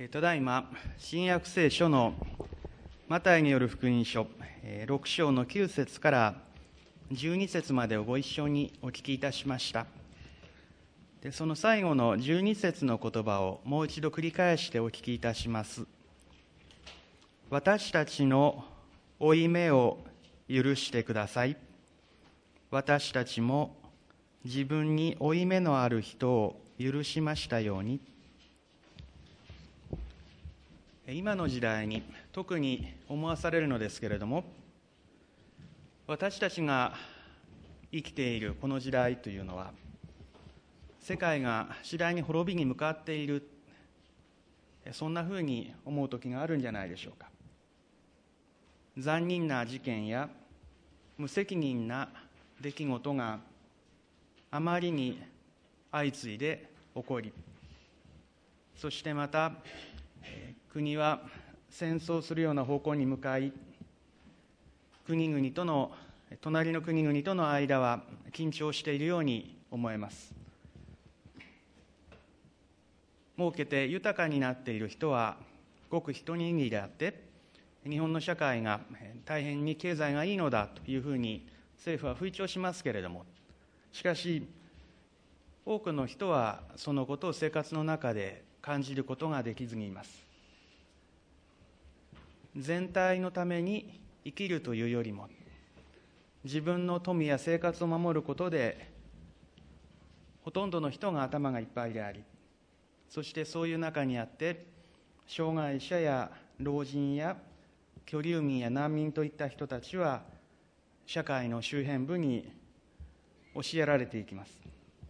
ただいま新約聖書のマタイによる福音書6章の9節から12節までをご一緒にお聞きいたしました。でその最後の12節の言葉をもう一度繰り返してお聞きいたします。私たちの負い目を許してください。私たちも自分に負い目のある人を許しましたように。今の時代に特に思わされるのですけれども、私たちが生きているこの時代というのは、世界が次第に滅びに向かっている、そんなふうに思う時があるんじゃないでしょうか。残忍な事件や無責任な出来事があまりに相次いで起こり、そしてまた国は戦争するような方向に向かい、隣の国々との間は緊張しているように思えます。儲けて豊かになっている人はごく一握りであって、日本の社会が大変に経済がいいのだというふうに政府は吹聴しますけれども、しかし多くの人はそのことを生活の中で感じることができずにいます。全体のために生きるというよりも、自分の富や生活を守ることでほとんどの人が頭がいっぱいであり、そしてそういう中にあって障害者や老人や居留民や難民といった人たちは社会の周辺部に押しやられていきます。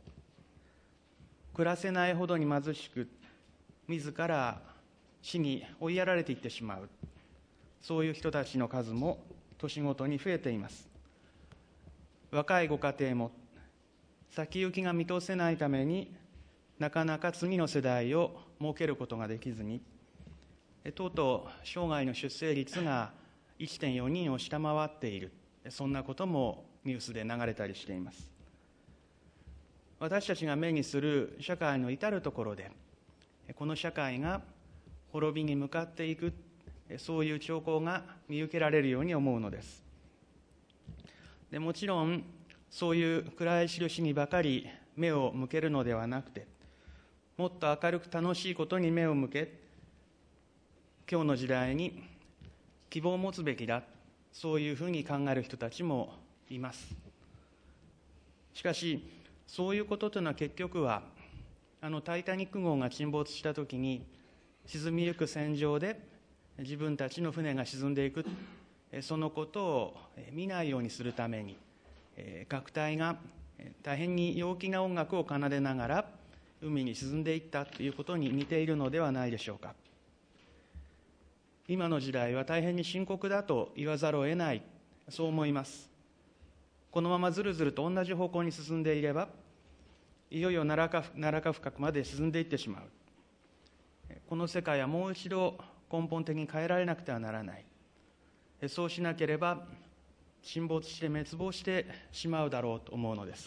暮らせないほどに貧しく、自ら死に追いやられていってしまう、そういう人たちの数も年ごとに増えています。若いご家庭も先行きが見通せないためになかなか次の世代を設けることができずに、とうとう生涯の出生率が 1.4 人を下回っている、そんなこともニュースで流れたりしています。私たちが目にする社会の至るところで、この社会が滅びに向かっていく、そういう兆候が見受けられるように思うのです。でもちろんそういう暗い印にばかり目を向けるのではなくて、もっと明るく楽しいことに目を向け、今日の時代に希望を持つべきだ、そういうふうに考える人たちもいます。しかしそういうことというのは結局はタイタニック号が沈没したときに、沈みゆく船上で自分たちの船が沈んでいく、そのことを見ないようにするために楽隊が大変に陽気な音楽を奏でながら海に沈んでいったということに似ているのではないでしょうか。今の時代は大変に深刻だと言わざるを得ない、そう思います。このままずるずると同じ方向に進んでいれば、いよいよ奈良か深くまで沈んでいってしまう。この世界はもう一度根本的に変えられなくてはならない。そうしなければ沈没して滅亡してしまうだろうと思うのです。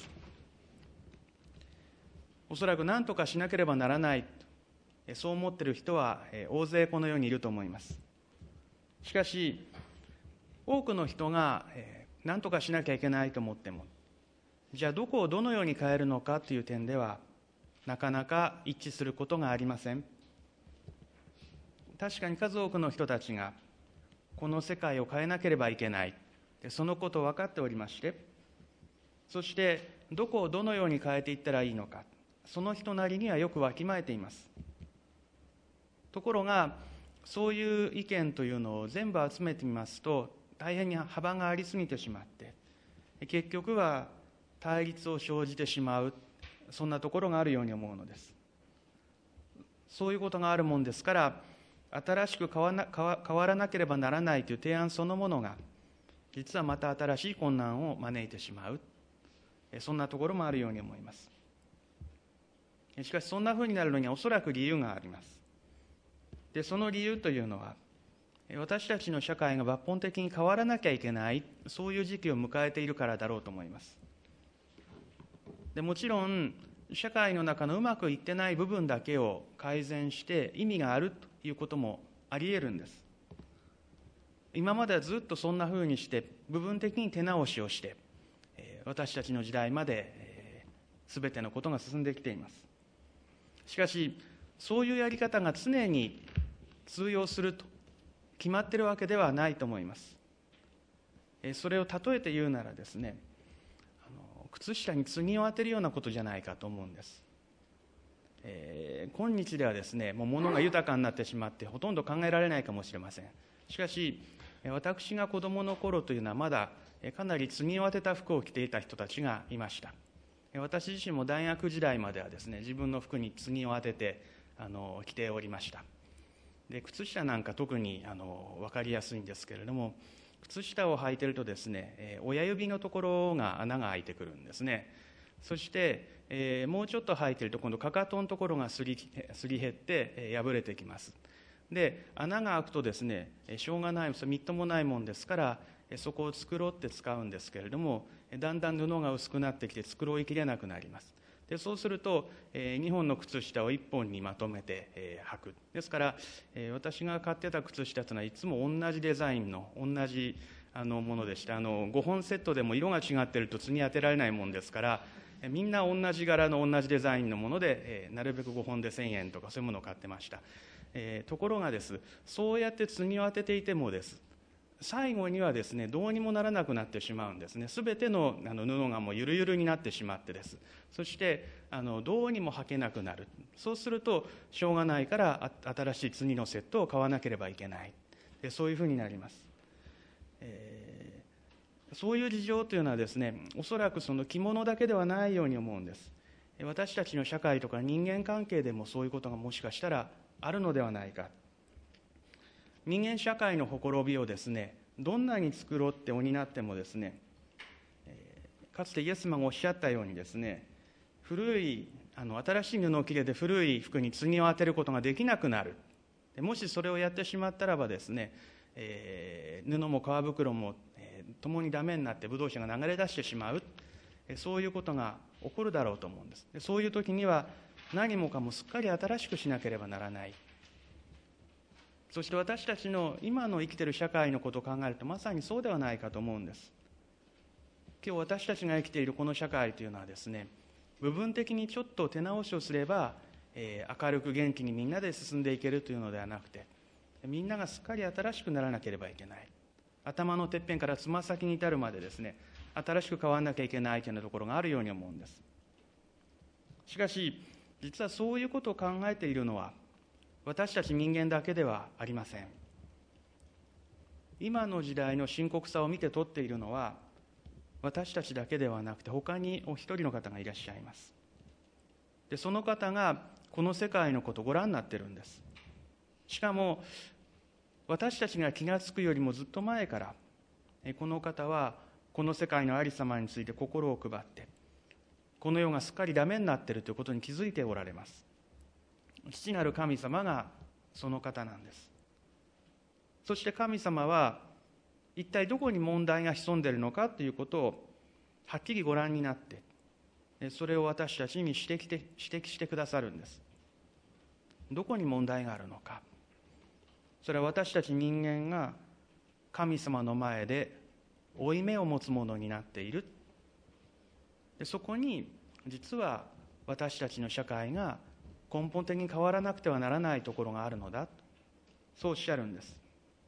おそらく何とかしなければならない、そう思っている人は大勢この世にいると思います。しかし多くの人が何とかしなきゃいけないと思っても、じゃあどこをどのように変えるのかという点ではなかなか一致することがありません。確かに数多くの人たちがこの世界を変えなければいけない、そのことを分かっておりまして、そしてどこをどのように変えていったらいいのか、その人なりにはよくわきまえています。ところがそういう意見というのを全部集めてみますと、大変に幅がありすぎてしまって、結局は対立を生じてしまう、そんなところがあるように思うのです。そういうことがあるもんですから、新しく変わらなければならないという提案そのものが、実はまた新しい困難を招いてしまう、そんなところもあるように思います。しかしそんなふうになるのにはおそらく理由があります。で、その理由というのは、私たちの社会が抜本的に変わらなきゃいけない、そういう時期を迎えているからだろうと思います。でもちろん社会の中のうまくいってない部分だけを改善して意味があるということもあり得るんです。今まではずっとそんなふうにして部分的に手直しをして私たちの時代まで全てのことが進んできています。しかしそういうやり方が常に通用すると決まっているわけではないと思います。それを例えて言うならですね、靴下に継を当てるようなことじゃないかと思うんです。今日ではですね、もう物が豊かになってしまってほとんど考えられないかもしれません。しかし私が子どもの頃というのはまだかなり継を当てた服を着ていた人たちがいました。私自身も大学時代まではですね、自分の服に継を当てて着ておりました。で靴下なんか特に分かりやすいんですけれども、靴下を履いているとですね、親指のところが穴が開いてくるんですね。そして、もうちょっと履いていると今度かかとのところがすり減って破れてきます。で穴が開くとですね、しょうがない、みっともないもんですからそこを繕って使うんですけれども、だんだん布が薄くなってきて繕いきれなくなります。でそうすると、2本の靴下を1本にまとめて、履く。ですから、私が買ってた靴下というのはいつも同じデザインの同じものでした。5本セットでも色が違っていると継ぎ当てられないもんですから、みんな同じ柄の同じデザインのもので、なるべく5本で1000円とかそういうものを買ってました。ところがです、そうやって継ぎを当てていてもです、最後にはですね、どうにもならなくなってしまうんですね。すべての布がもうゆるゆるになってしまってです。そしてどうにも履けなくなる。そうするとしょうがないから新しい次のセットを買わなければいけない。そういうふうになります。そういう事情というのはですね、おそらくその着物だけではないように思うんです。私たちの社会とか人間関係でもそういうことがもしかしたらあるのではないか。人間社会のほころびをですね、どんなに繕って補ってもですね、かつてイエス様がおっしゃったようにですね、新しい布を着れて古い服に継ぎを当てることができなくなる。もしそれをやってしまったらばですね、布も革袋も、共にダメになってブドウ酒が流れ出してしまう、そういうことが起こるだろうと思うんです。そういう時には何もかもすっかり新しくしなければならない。そして私たちの今の生きている社会のことを考えるとまさにそうではないかと思うんです。今日私たちが生きているこの社会というのはですね、部分的にちょっと手直しをすれば、明るく元気にみんなで進んでいけるというのではなくて、みんながすっかり新しくならなければいけない。頭のてっぺんからつま先に至るまでですね、新しく変わらなきゃいけないというようなところがあるように思うんです。しかし実はそういうことを考えているのは私たち人間だけではありません。今の時代の深刻さを見て取っているのは私たちだけではなくて他にお一人の方がいらっしゃいます。でその方がこの世界のことをご覧になっているんです。しかも私たちが気がつくよりもずっと前からこの方はこの世界のありさまについて心を配ってこの世がすっかりダメになっているということに気づいておられます。父なる神様がその方なんです。そして神様は一体どこに問題が潜んでいるのかということをはっきりご覧になってそれを私たちに指摘してくださるんです。どこに問題があるのか。それは私たち人間が神様の前で負い目を持つものになっている。でそこに実は私たちの社会が根本的に変わらなくてはならないところがあるのだ、そうおっしゃるんです。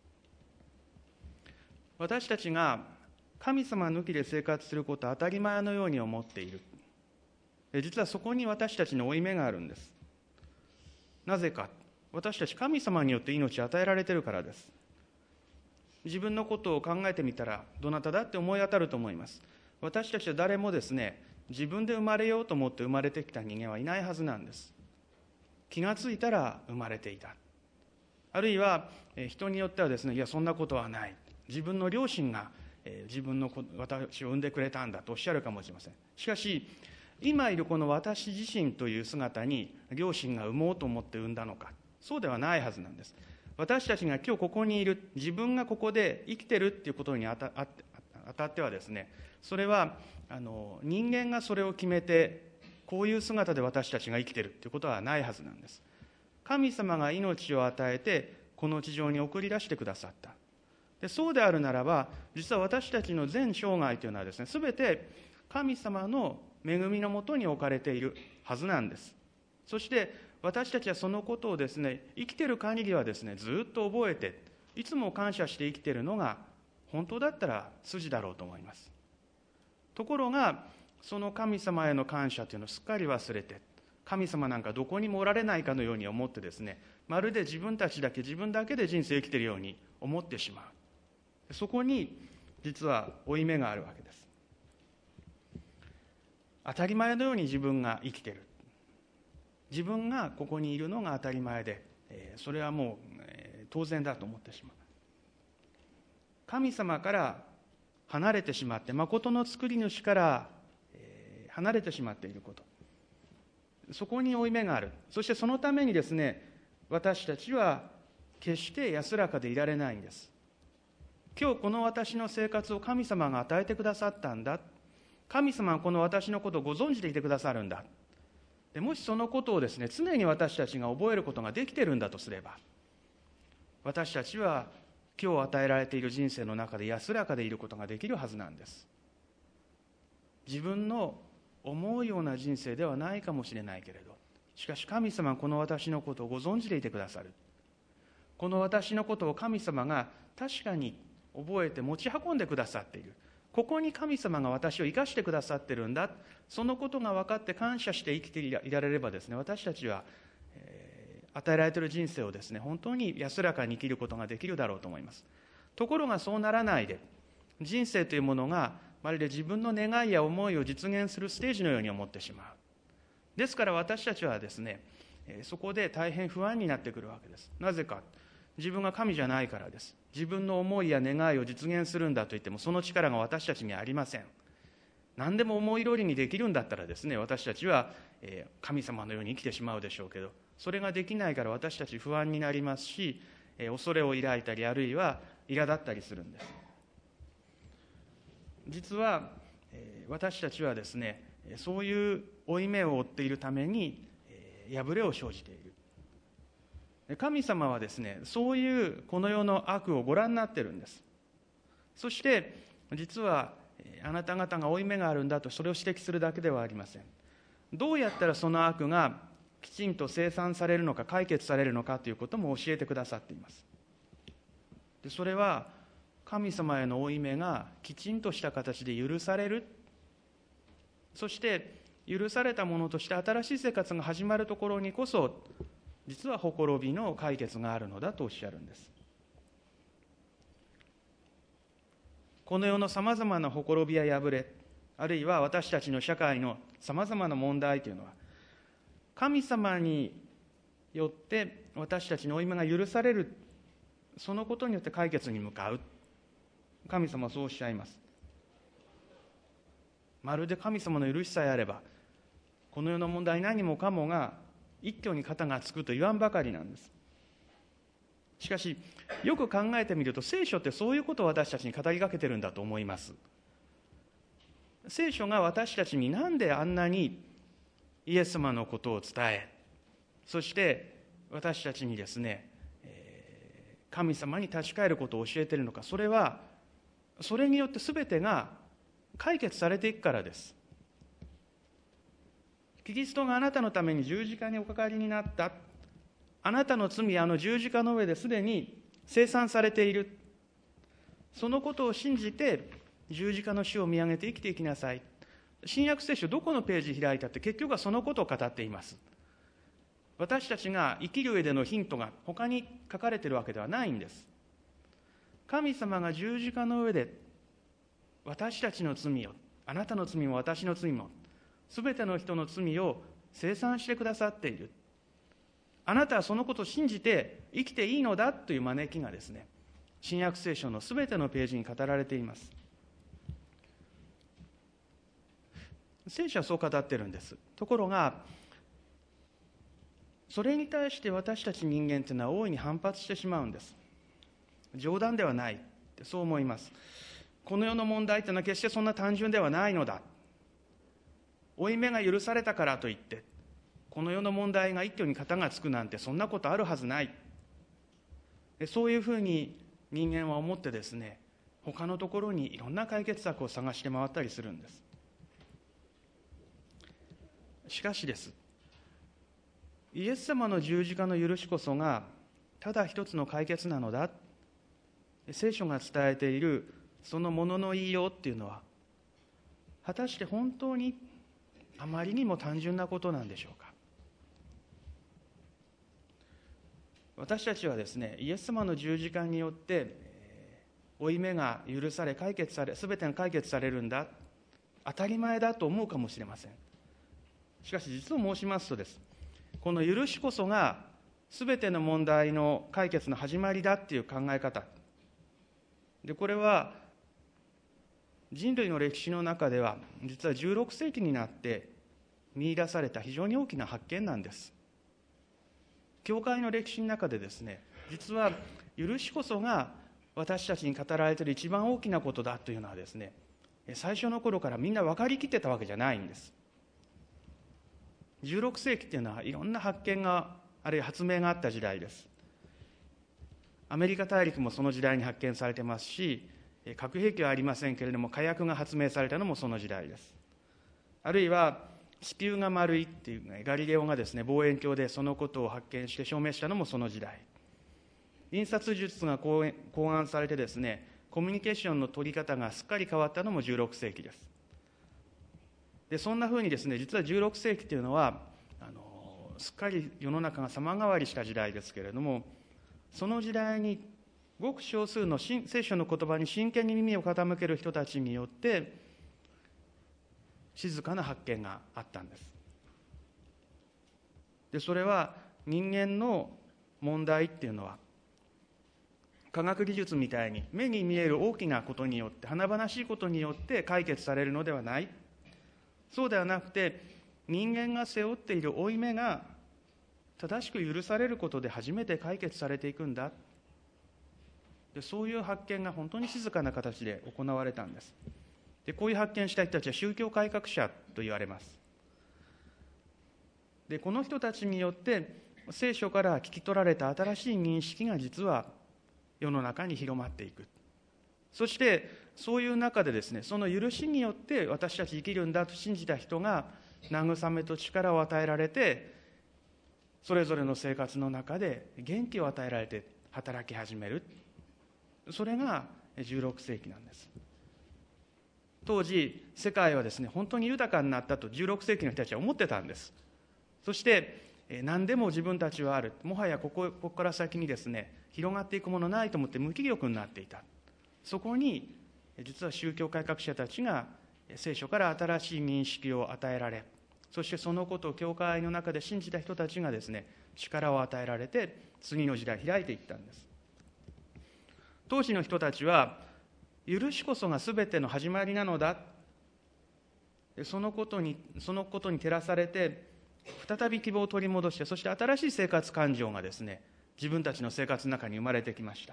私たちが神様抜きで生活することは当たり前のように思っている。実はそこに私たちの負い目があるんです。なぜか。私たち神様によって命を与えられているからです。自分のことを考えてみたらどなただって思い当たると思います。私たちは誰もですね、自分で生まれようと思って生まれてきた人間はいないはずなんです。気がついたら生まれていた。あるいは人によってはですね、いやそんなことはない、自分の両親が私を産んでくれたんだとおっしゃるかもしれません。しかし今いるこの私自身という姿に両親が産もうと思って産んだのか、そうではないはずなんです。私たちが今日ここにいる、自分がここで生きてるっていうことにあたってはですね、それは人間がそれを決めてこういう姿で私たちが生きてるっていうことはないはずなんです。 神様が命を与えてこの地上に送り出してくださった。でそうであるならば、実は私たちの全生涯というのはですね、すべて神様の恵みのもとに置かれているはずなんです。そして私たちはそのことをですね、生きている限りはですね、ずっと覚えて、いつも感謝して生きているのが本当だったら筋だろうと思います。ところが、その神様への感謝というのをすっかり忘れて、神様なんかどこにもおられないかのように思ってですね、まるで自分たちだけ、自分だけで人生を生きているように思ってしまう。そこに実は負い目があるわけです。当たり前のように自分が生きている。自分がここにいるのが当たり前で、それはもう当然だと思ってしまう。神様から離れてしまって、誠の作り主から離れてしまっていること、そこに負い目がある。そしてそのためにですね、私たちは決して安らかでいられないんです。今日この私の生活を神様が与えてくださったんだ。神様はこの私のことをご存知でいてくださるんだ。でもしそのことをですね、常に私たちが覚えることができているんだとすれば、私たちは今日与えられている人生の中で安らかでいることができるはずなんです。自分の思うような人生ではないかもしれないけれど、しかし神様はこの私のことをご存知でいてくださる。この私のことを神様が確かに覚えて持ち運んでくださっている。ここに神様が私を生かしてくださっているんだ。そのことが分かって感謝して生きていられればですね、私たちは、与えられている人生をですね、本当に安らかに生きることができるだろうと思います。ところがそうならないで、人生というものがまるで自分の願いや思いを実現するステージのように思ってしまう。ですから私たちはですね、そこで大変不安になってくるわけです。なぜか、自分が神じゃないからです。自分の思いや願いを実現するんだと言っても、その力が私たちにはありません。何でも思い通りにできるんだったらですね、私たちは神様のように生きてしまうでしょうけど、それができないから私たち不安になりますし、恐れを抱いたり、あるいは苛立ったりするんです。実は私たちはですね、そういう負い目を負っているために破れを生じている。神様はですね、そういうこの世の悪をご覧になっているんです。そして実はあなた方が負い目があるんだと、それを指摘するだけではありません。どうやったらその悪がきちんと清算されるのか、解決されるのかということも教えてくださっています。でそれは神様への負い目がきちんとした形で許される。そして許されたものとして新しい生活が始まるところにこそ、実はほころびの解決があるのだとおっしゃるんです。この世のさまざまなほころびや破れ、あるいは私たちの社会のさまざまな問題というのは、神様によって私たちの負い目が許される、そのことによって解決に向かう。神様はそうおっしゃいます。まるで神様の許しさえあれば、この世の問題何もかもが一挙に肩がつくと言わんばかりなんです。しかしよく考えてみると、聖書ってそういうことを私たちに語りかけてるんだと思います。聖書が私たちになんであんなにイエス様のことを伝え、そして私たちにですね、神様に立ち返ることを教えているのか。それはそれによって全てが解決されていくからです。キリストがあなたのために十字架におかかりになった。あなたの罪、あの十字架の上ですでに清算されている。そのことを信じて十字架の死を見上げて生きていきなさい。新約聖書どこのページ開いたって結局はそのことを語っています。私たちが生きる上でのヒントが他に書かれているわけではないんです。神様が十字架の上で私たちの罪を、あなたの罪も私の罪も、すべての人の罪を清算してくださっている。あなたはそのことを信じて生きていいのだという招きがですね、新約聖書のすべてのページに語られています。聖書はそう語っているんです。ところがそれに対して私たち人間というのは大いに反発してしまうんです。冗談ではないってそう思います。この世の問題というのは決してそんな単純ではないのだ。負い目が許されたからといってこの世の問題が一挙に片がつくなんてそんなことあるはずない。そういうふうに人間は思ってですね、他のところにいろんな解決策を探して回ったりするんです。しかしです、イエス様の十字架の許しこそがただ一つの解決なのだ。聖書が伝えているそのものの言いようっていうのは、果たして本当にあまりにも単純なことなんでしょうか。私たちはですね、イエス様の十字架によって負い目が許され、解決され、全てが解決されるんだ、当たり前だと思うかもしれません。しかし実を申しますとです、この許しこそが全ての問題の解決の始まりだっていう考え方で、これは人類の歴史の中では実は16世紀になって見出された非常に大きな発見なんです。教会の歴史の中でですね、実は許しこそが私たちに語られている一番大きなことだというのはですね、最初の頃からみんな分かりきってたわけじゃないんです。16世紀っていうのはいろんな発見が、あるいは発明があった時代です。アメリカ大陸もその時代に発見されてますし、核兵器はありませんけれども火薬が発明されたのもその時代です。あるいは地球が丸いっていう、ガリレオがですね、望遠鏡でそのことを発見して証明したのもその時代。印刷術が考案されてですね、コミュニケーションの取り方がすっかり変わったのも16世紀です。でそんなふうにですね、実は16世紀というのはすっかり世の中が様変わりした時代ですけれども、その時代にごく少数の聖書の言葉に真剣に耳を傾ける人たちによって静かな発見があったんです。でそれは人間の問題っていうのは科学技術みたいに目に見える大きなことによって、華々しいことによって解決されるのではない。そうではなくて、人間が背負っている負い目が正しく許されることで初めて解決されていくんだ。でそういう発見が本当に静かな形で行われたんです。でこういう発見した人たちは宗教改革者と言われます。でこの人たちによって聖書から聞き取られた新しい認識が実は世の中に広まっていく。そしてそういう中でですね、その許しによって私たち生きるんだと信じた人が慰めと力を与えられて、それぞれの生活の中で元気を与えられて働き始める。それが16世紀なんです。当時世界はですね、本当に豊かになったと16世紀の人たちは思ってたんです。そして何でも自分たちはある、もはやここから先にですね、広がっていくものないと思って無気力になっていた。そこに実は宗教改革者たちが聖書から新しい認識を与えられ、そしてそのことを教会の中で信じた人たちがですね、力を与えられて次の時代開いていったんです。当時の人たちは許しこそが全ての始まりなのだ、そのことに照らされて再び希望を取り戻して、そして新しい生活感情がですね、自分たちの生活の中に生まれてきました。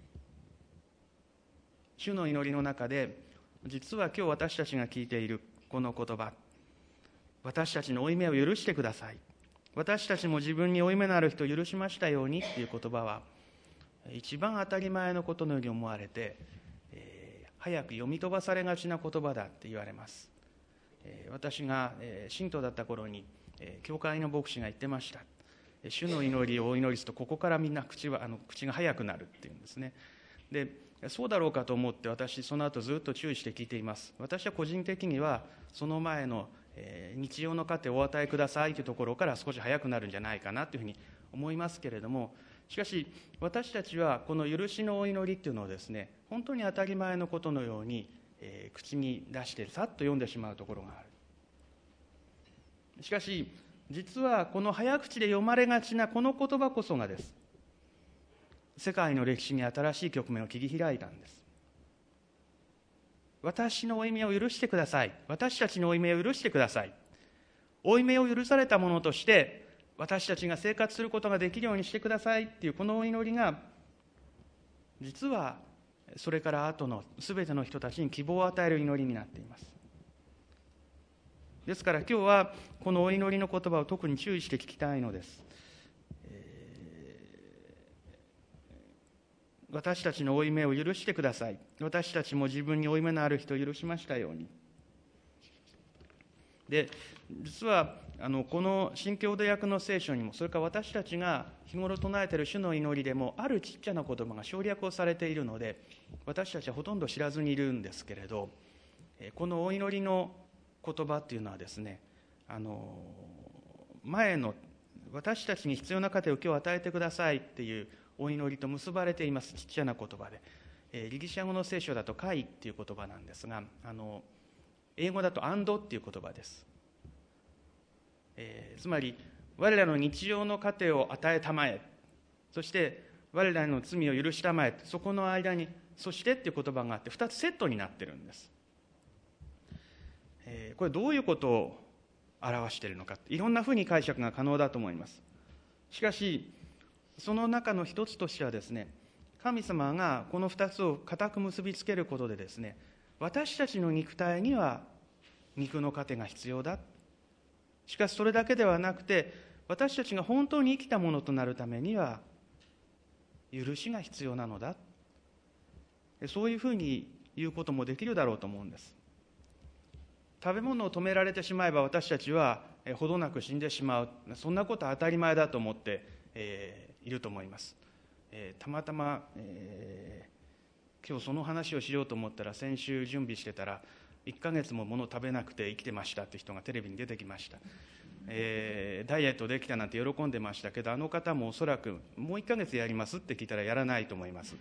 主の祈りの中で、実は今日私たちが聞いているこの言葉、私たちの負い目を許してください、私たちも自分に負い目のある人を許しましたようにっていう言葉は一番当たり前のことのように思われて、早く読み飛ばされがちな言葉だって言われます。私が信徒だった頃に教会の牧師が言ってました。主の祈りをお祈りするとここからみんな口が速くなるっていうんですね。でそうだろうかと思って私その後ずっと注意して聞いています。私は個人的にはその前の日曜の糧をお与えくださいというところから少し早くなるんじゃないかなというふうに思いますけれども、しかし私たちはこの許しのお祈りっていうのをですね、本当に当たり前のことのように、口に出してさっと読んでしまうところがある。しかし実はこの早口で読まれがちなこの言葉こそがです、世界の歴史に新しい局面を切り開いたんです。私の負い目を許してください、私たちの負い目を許してください、負い目を許されたものとして私たちが生活することができるようにしてくださいっていうこのお祈りが、実はそれから後のすべての人たちに希望を与える祈りになっています。 ですから今日はこのお祈りの言葉を特に注意して聞きたいのです。私たちの負い目を許してください。私たちも自分に負い目のある人を許しましたように。で、実はこの新共同訳の聖書にも、それから私たちが日頃唱えている主の祈りでも、あるちっちゃな言葉が省略をされているので、私たちはほとんど知らずにいるんですけれど、このお祈りの言葉っていうのはですね、前の私たちに必要な糧を今日与えてくださいっていうお祈りと結ばれています。ちっちゃな言葉で、ギリシャ語の聖書だとカイっていう言葉なんですが、英語だとアンドっていう言葉です。つまり我らの日常の糧を与えたまえ、そして我らの罪を許したまえ、そこの間にそしてっていう言葉があって、2つセットになってるんです。これどういうことを表しているのか、いろんなふうに解釈が可能だと思います。しかしその中の一つとしてはですね、神様がこの2つを固く結びつけることでですね、私たちの肉体には肉の糧が必要だ。しかしそれだけではなくて、私たちが本当に生きたものとなるためには許しが必要なのだ。そういうふうに言うこともできるだろうと思うんです。食べ物を止められてしまえば私たちはほどなく死んでしまう、そんなことは当たり前だと思っていると思います。たまたま、今日その話をしようと思ったら、先週準備してたら1ヶ月も物を食べなくて生きてましたって人がテレビに出てきました。ダイエットできたなんて喜んでましたけど、あの方もおそらくもう1ヶ月やりますって聞いたらやらないと思います。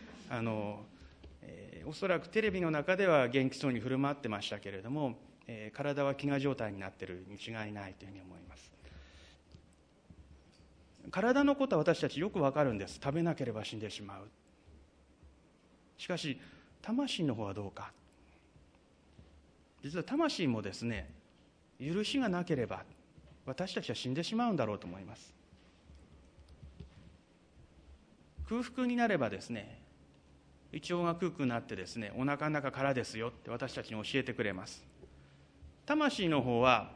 おそらくテレビの中では元気そうに振る舞ってましたけれども、体は飢餓状態になっているに違いないというふうに思います。体のことは私たちよくわかるんです。食べなければ死んでしまう。しかし魂の方はどうか。実は魂もですね、許しがなければ私たちは死んでしまうんだろうと思います。空腹になればですね、胃腸が空腹になってですね、お腹の中からですよって私たちに教えてくれます。魂の方は、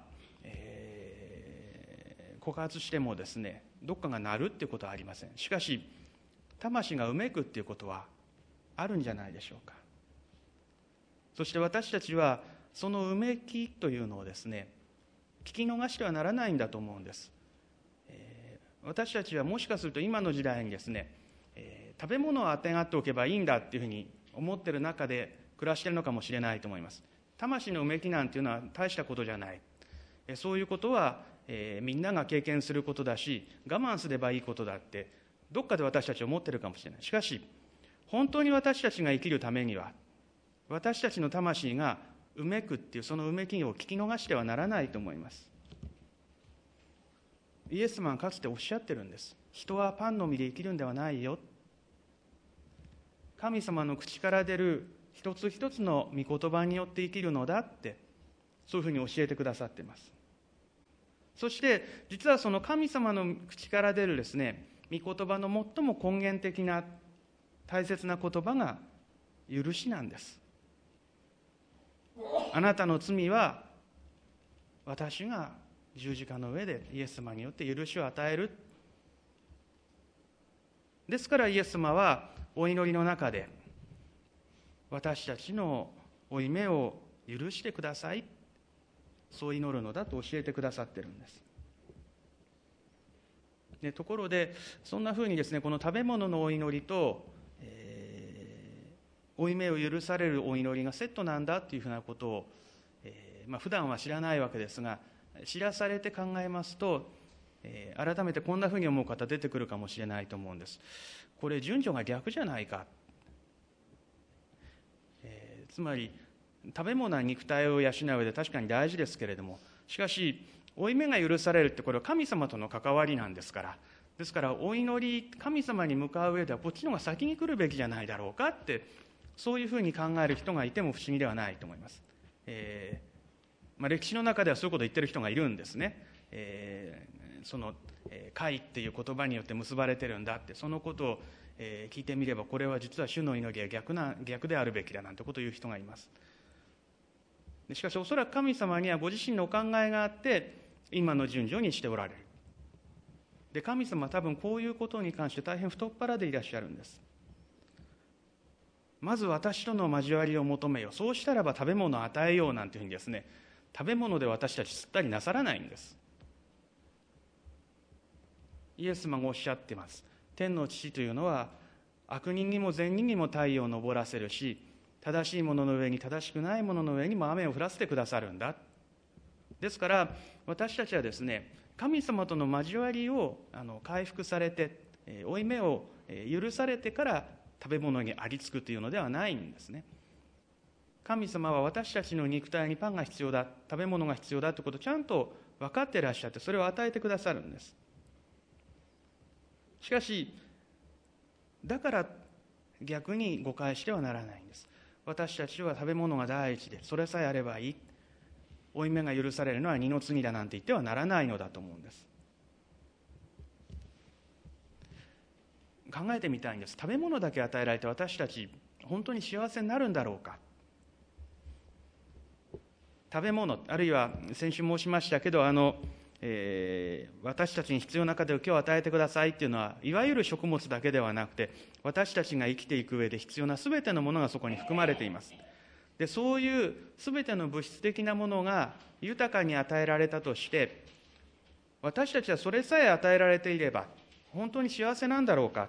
告発してもですね、どっかが鳴るっていうことはありません。しかし魂がうめくっていうことはあるんじゃないでしょうか。そして私たちはそのうめきというのをですね、聞き逃してはならないんだと思うんです。私たちはもしかすると今の時代にですね、食べ物をあてがっておけばいいんだっていうふうに思っている中で暮らしているのかもしれないと思います。魂のうめきなんていうのは大したことじゃない。そういうことは、みんなが経験することだし、我慢すればいいことだってどっかで私たちは思っているかもしれない。しかし本当に私たちが生きるためには、私たちの魂がうめくっていうそのうめきを聞き逃してはならないと思います。イエス様はかつておっしゃってるんです。人はパンのみで生きるんではないよ。神様の口から出る一つ一つの御言葉によって生きるのだって、そういうふうに教えてくださっています。そして実はその神様の口から出るですね、御言葉の最も根源的な大切な言葉が許しなんです。あなたの罪は私が十字架の上でイエス様によって許しを与える。ですからイエス様はお祈りの中で私たちの負い目を許してください、そう祈るのだと教えてくださっているんです。でところでそんなふうにですね、この食べ物のお祈りと、負い目を許されるお祈りがセットなんだというふうなことを、普段は知らないわけですが、知らされて考えますと、改めてこんなふうに思う方出てくるかもしれないと思うんです。これ順序が逆じゃないか。つまり食べ物は肉体を養う上で確かに大事ですけれども、しかし負い目が許されるってこれは神様との関わりなんですから、ですからお祈り、神様に向かう上ではこっちの方が先に来るべきじゃないだろうかって、そういうふうに考える人がいても不思議ではないと思います。歴史の中ではそういうことを言ってる人がいるんですね。その会っていう言葉によって結ばれてるんだって、そのことを聞いてみれば、これは実は主の祈りは逆であるべきだなんてことを言う人がいます。 しかしおそらく神様にはご自身のお考えがあって今の順序にしておられる。で、神様は多分こういうことに関して大変太っ腹でいらっしゃるんです。まず私との交わりを求めよ、そうしたらば食べ物を与えようなんていうふうにですね、食べ物で私たち吸ったりなさらないんです。イエス様がおっしゃっています。天の父というのは悪人にも善人にも太陽を昇らせるし、正しいものの上に正しくないものの上にも雨を降らせてくださるんだ。ですから私たちはですね、神様との交わりを回復されて、負い目を許されてから食べ物にありつくというのではないんですね。神様は私たちの肉体にパンが必要だ、食べ物が必要だということをちゃんと分かっていらっしゃって、それを与えてくださるんです。しかしだから逆に誤解してはならないんです。私たちは食べ物が第一で、それさえあればいい、負い目が許されるのは二の次だなんて言ってはならないのだと思うんです。考えてみたいんです。食べ物だけ与えられて私たち本当に幸せになるんだろうか。食べ物、あるいは先週申しましたけど私たちに必要な糧を今日与えてくださいっていうのは、いわゆる食物だけではなくて、私たちが生きていく上で必要なすべてのものがそこに含まれています。で、そういうすべての物質的なものが豊かに与えられたとして、私たちはそれさえ与えられていれば本当に幸せなんだろうか。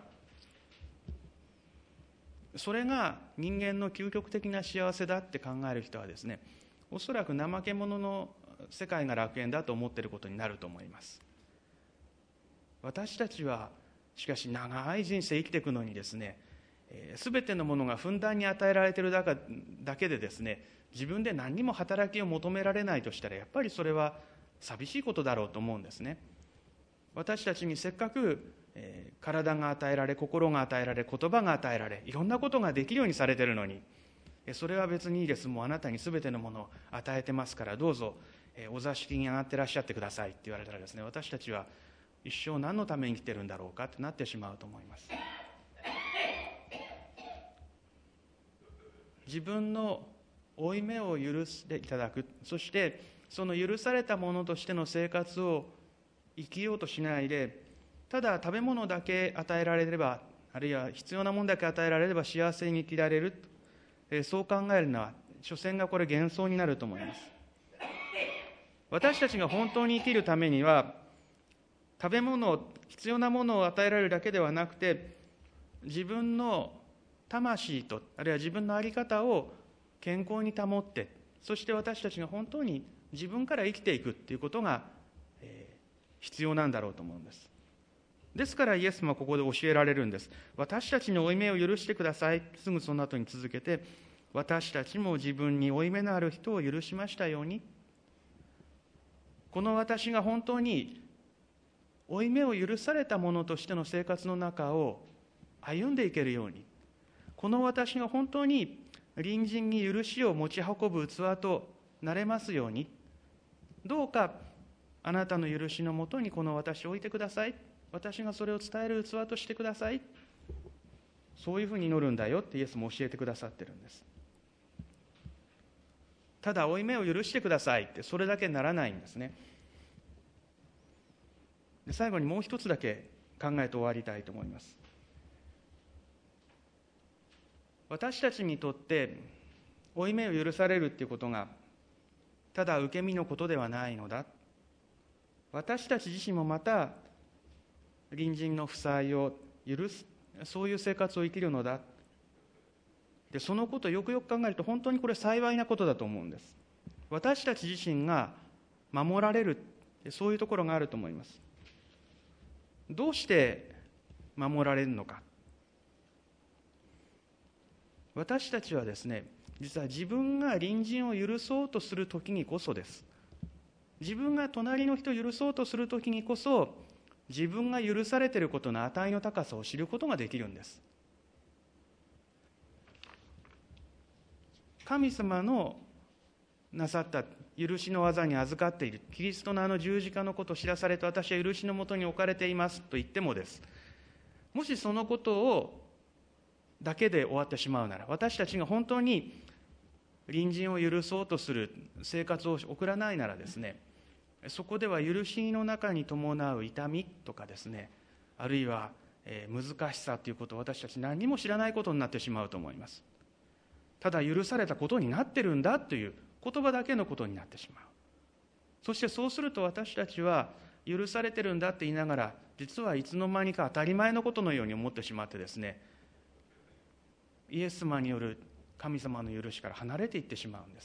それが人間の究極的な幸せだって考える人はですね、おそらく怠け者の世界が楽園だと思っていることになると思います。私たちはしかし長い人生生きていくのにですね、全てのものがふんだんに与えられているだけでですね、自分で何にも働きを求められないとしたら、やっぱりそれは寂しいことだろうと思うんですね。私たちにせっかく体が与えられ、心が与えられ、言葉が与えられ、いろんなことができるようにされているのに、それは別にいいです、もうあなたに全てのものを与えてますからどうぞお座敷に上がってらっしゃってくださいって言われたらですね、私たちは一生何のために生きてるんだろうかってなってしまうと思います。自分の負い目を許していただく、そしてその許されたものとしての生活を生きようとしないで、ただ食べ物だけ与えられれば、あるいは必要なものだけ与えられれば幸せに生きられる、そう考えるのは所詮がこれ幻想になると思います。私たちが本当に生きるためには、食べ物、必要なものを与えられるだけではなくて、自分の魂と、あるいは自分の在り方を健康に保って、そして私たちが本当に自分から生きていくということが、必要なんだろうと思うんです。ですからイエスもここで教えられるんです。私たちの負い目を許してください。すぐその後に続けて、私たちも自分に負い目のある人を許しましたように。この私が本当に負い目を許されたものとしての生活の中を歩んでいけるように、この私が本当に隣人に許しを持ち運ぶ器となれますように、どうかあなたの許しのもとにこの私を置いてください。私がそれを伝える器としてください。そういうふうに祈るんだよってイエスも教えてくださってるんです。ただ負い目を許してくださいってそれだけにならないんですね。で、最後にもう一つだけ考えて終わりたいと思います。私たちにとって負い目を許されるっていうことがただ受け身のことではないのだ。私たち自身もまた隣人の負債を許す、そういう生活を生きるのだ。で、そのことをよくよく考えると本当にこれ幸いなことだと思うんです。私たち自身が守られる、そういうところがあると思います。どうして守られるのか。私たちはですね、実は自分が隣人を許そうとするときにこそです。自分が隣の人を許そうとするときにこそ、自分が許されていることの値の高さを知ることができるんです。神様のなさった許しの技に預かっている、キリストの十字架のことを知らされて私は許しのもとに置かれていますと言ってもです、もしそのことをだけで終わってしまうなら、私たちが本当に隣人を許そうとする生活を送らないならですね、そこでは許しの中に伴う痛みとかですね、あるいは難しさということを私たち何にも知らないことになってしまうと思います。ただ許されたことになってるんだという言葉だけのことになってしまう。そしてそうすると私たちは許されてるんだって言いながら、実はいつの間にか当たり前のことのように思ってしまってですね、イエス様による神様の許しから離れていってしまうんです。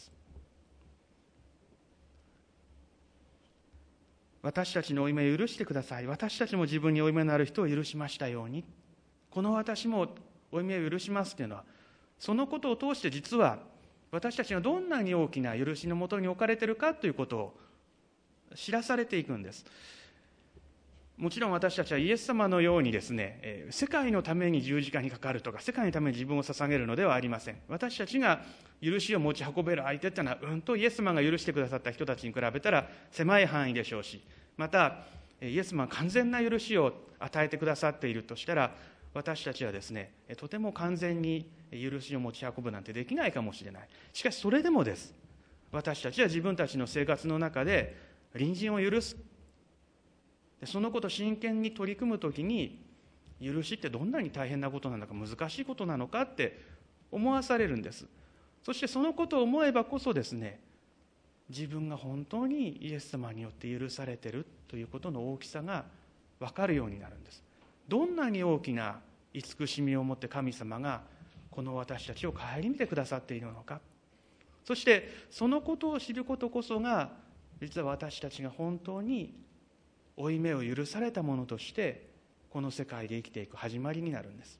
私たちの負い目を許してください。私たちも自分に負い目のある人を許しましたように、この私も負い目を許しますというのは、そのことを通して実は私たちがどんなに大きな許しのもとに置かれているかということを知らされていくんです。もちろん私たちはイエス様のようにですね、世界のために十字架にかかるとか、世界のために自分を捧げるのではありません。私たちが許しを持ち運べる相手っていうのは、イエス様が許してくださった人たちに比べたら狭い範囲でしょうし、またイエス様が完全な許しを与えてくださっているとしたら、私たちはですね、とても完全に許しを持ち運ぶなんてできないかもしれない。しかしそれでもです、私たちは自分たちの生活の中で隣人を許す、そのことを真剣に取り組むときに、許しってどんなに大変なことなのか、難しいことなのかって思わされるんです。そしてそのことを思えばこそですね、自分が本当にイエス様によって許されているということの大きさが分かるようになるんです。どんなに大きな慈しみを持って神様がこの私たちを顧みてくださっているのか、そしてそのことを知ることこそが、実は私たちが本当に負い目を許されたものとしてこの世界で生きていく始まりになるんです。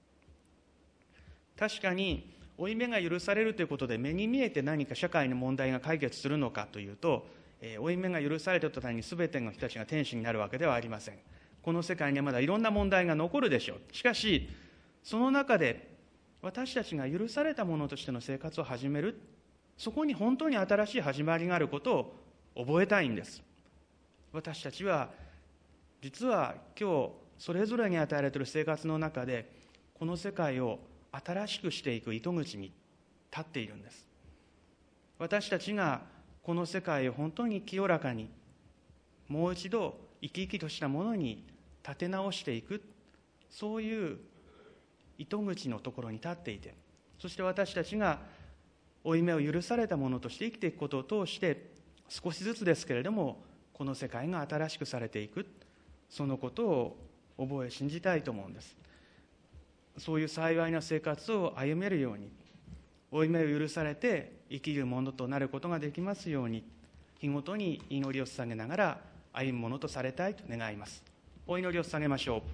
確かに負い目が許されるということで目に見えて何か社会の問題が解決するのかというと、負い目が許された途端に全ての人たちが天使になるわけではありません。この世界にはまだいろんな問題が残るでしょう。しかしその中で私たちが許されたものとしての生活を始める、そこに本当に新しい始まりがあることを覚えたいんです。私たちは実は今日それぞれに与えられている生活の中で、この世界を新しくしていく糸口に立っているんです。私たちがこの世界を本当に清らかに、もう一度生き生きとしたものに立て直していく、そういう糸口のところに立っていて、そして私たちが負い目を許されたものとして生きていくことを通して、少しずつですけれどもこの世界が新しくされていく、そのことを覚え信じたいと思うんです。そういう幸いな生活を歩めるように、負い目を許されて生きるものとなることができますように、日ごとに祈りを捧げながら歩むものとされたいと願います。お祈りを捧げましょう。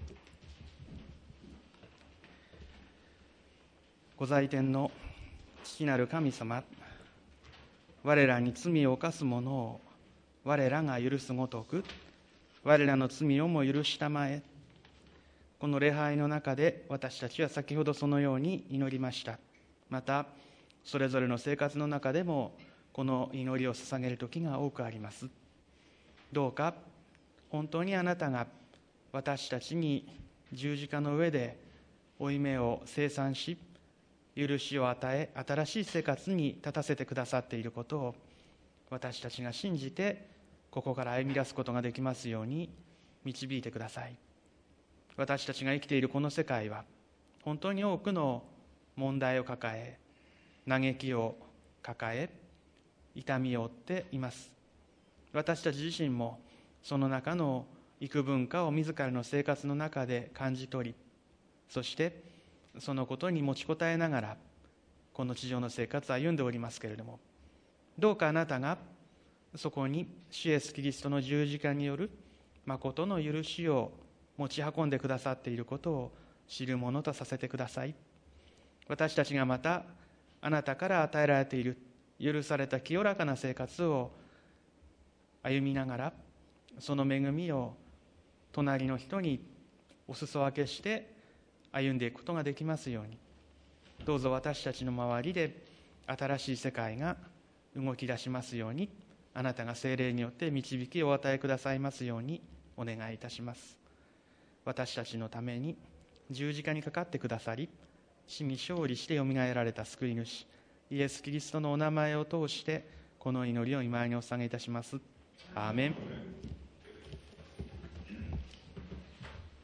ご在天の父なる神様、我らに罪を犯す者を我らが許すごとく、我らの罪をも許したまえ。この礼拝の中で私たちは先ほどそのように祈りました。またそれぞれの生活の中でもこの祈りを捧げる時が多くあります。どうか本当にあなたが私たちに十字架の上で負い目を清算し、許しを与え、新しい生活に立たせてくださっていることを私たちが信じて、ここから歩み出すことができますように導いてください。私たちが生きているこの世界は本当に多くの問題を抱え、嘆きを抱え、痛みを負っています。私たち自身もその中の幾分かを自らの生活の中で感じ取り、そしてそのことに持ちこたえながらこの地上の生活を歩んでおりますけれども、どうかあなたがそこに主イエスキリストの十字架による誠の許しを持ち運んでくださっていることを知るものとさせてください。私たちがまたあなたから与えられている許された清らかな生活を歩みながら、その恵みを隣の人にお裾分けして歩んでいくことができますように、どうぞ私たちの周りで新しい世界が動き出しますように、あなたが聖霊によって導きをお与えくださいますようにお願いいたします。私たちのために十字架にかかってくださり、死に勝利してよみがえられた救い主イエス・キリストのお名前を通して、この祈りを御前にお捧げいたします。アーメン。